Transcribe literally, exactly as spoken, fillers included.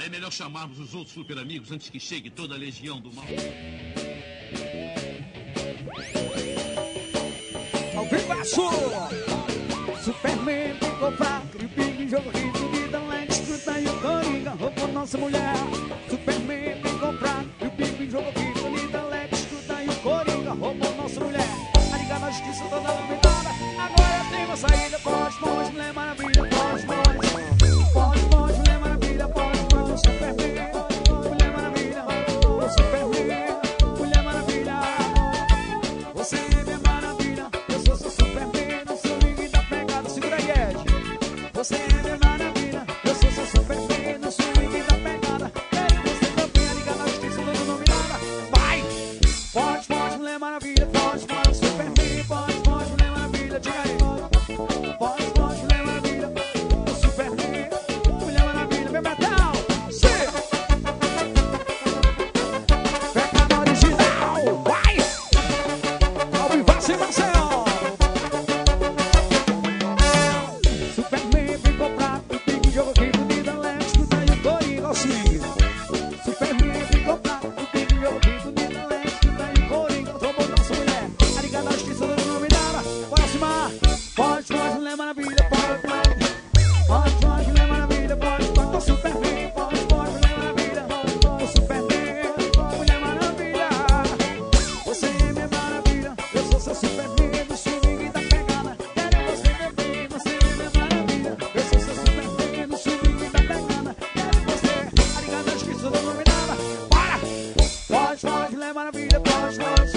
é melhor chamarmos os outros super amigos antes que chegue toda a legião do mal. Ao vivaço! Superman ficou fraco, Big jogo rico, vida Lex, Truta e o Coringa roubou nossa mulher. Superman ficou fraco, Big jogo rico, vida Lex, Truta e o Coringa roubou nossa mulher. A Liga da Justiça toda lamentada, agora tem uma saída. Pode, pode, Mulher Maravilha, pode, pode. Pode, pode, Mulher Maravilha, pode, pode. O Superman, Mulher Maravilha, o Superman, Mulher Maravilha. Você é minha maravilha, eu sou seu Superman, não sou ninguém da pegada. Segura aí, Ed. Você é minha maravilha, eu sou seu Superman, não sou ninguém da pegada. Quero você também, a Liga da Justiça toda dominada. Vai! Pode, pode, Mulher Maravilha, pode, pode. Superman, pode, pode, Mulher Maravilha, diga aí. Pode, pode, Mulher Maravilha, o Superman, Mulher Maravilha, meu metal. Sim! Pega no original, vai! Ao vivaço e Marcel. Superman ficou fraco, Big jogo rico, vida Lex, Truta e o Coringa, ao swing. Superman ficou fraco, Big jogo rico, vida Lex, Truta e o Coringa roubou nossa mulher. A Liga da Justiça toda dominada, bora cima. Pode, pode, Mulher Maravilha, pode, pode. Pode, pode, Mulher Maravilha, pode, pode. O Superman, pode, pode, Mulher Maravilha. O Superman, Mulher Maravilha. Você é minha maravilha, eu sou seu Superman, não sou ninguém da pegada. Quero você também, você é minha maravilha. Eu sou seu Superman, não sou ninguém da pegada. Quero você, a Liga da Justiça toda dominada. Para! Pode, pode, Mulher Maravilha, pode, pode.